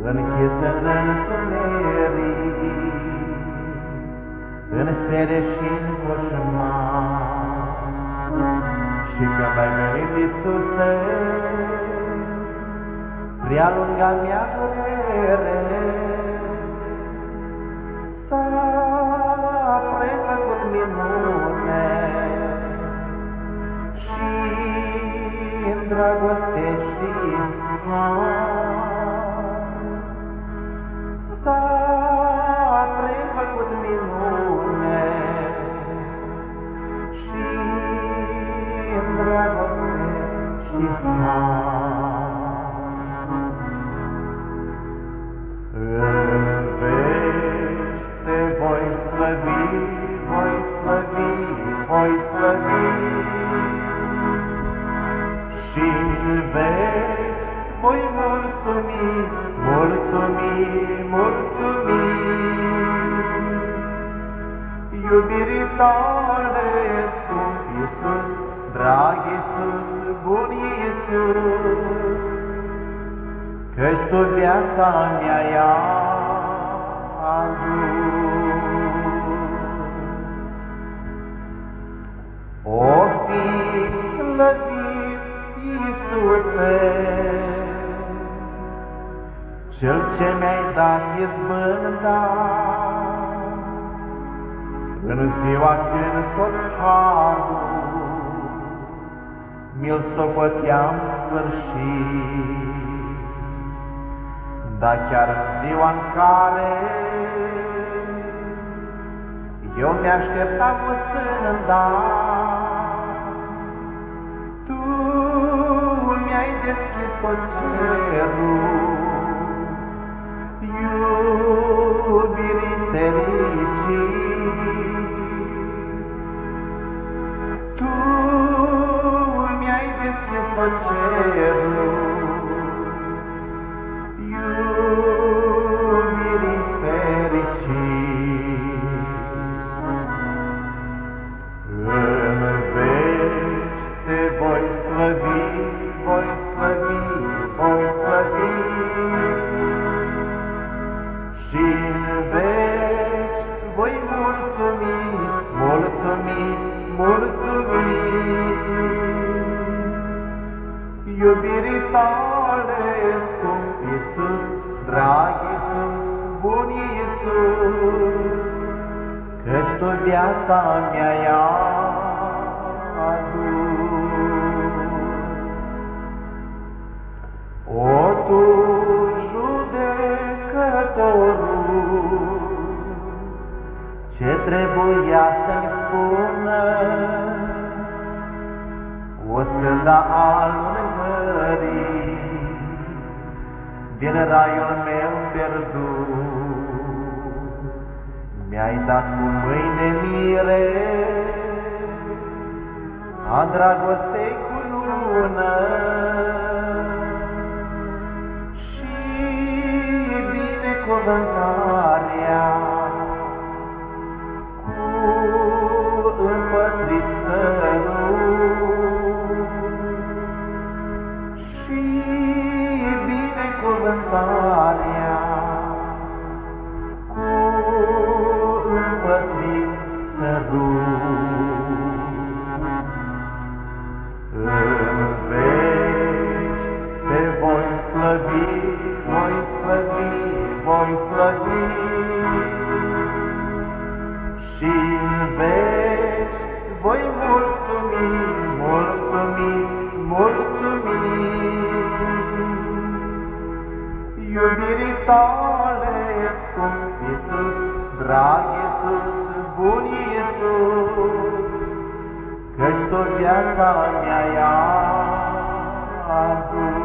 închis în întuneric, în sere și în coșmar. Și când ai venit, Iisuse, prea lunga mea durere s-a prefăcut minune și în dragoste și s-a prefăcut minune și în dragoste și în veci te voi slăvi, voi slăvi, voi slăvi, și în veci voi mulțumi, mulțumi, mulțumi. Iubirii tale, Scump Iisus, drag Iisus, bun Iisus, căci Tu viața mea-ai adus. O fi slăvit, Iisuse, Cel ce mi-ai dat izbânda, în ziua când tot harul mi-l socoteam sfârșit. Dar chiar în ziua în care eu mi-așteptam sânda, Tu mi-ai deschis tot cerul iubirii fericii. Tu mi-ai deschis tot cerul iubirii fericii. În veci te voi slăvi, voi slăvi, voi slăvi, și în veci voi mulțumi, mulțumi, mulțumi. Iubirii tale, Scump Iisus, drag Iisus, bun Iisus, căci Tu viața mea-ai adus. O, Tu judecătorul, ce trebuia să-mi spună o sânda alungării din raiul meu pierdut. Mi-ai dat cu mâine mire a dragostei cu lună și binecuvântarea cu împătrit sărut și binecuvântarea cu împătrit sărut. În veci te voi slăvi, voi slăvi, voi slăvi, și în veci voi mulțumi, mulțumi, mulțumi. Iubirii tale, Scump Iisus, drag Iisus, bun Iisus, căci Tu viața mea-ai adus.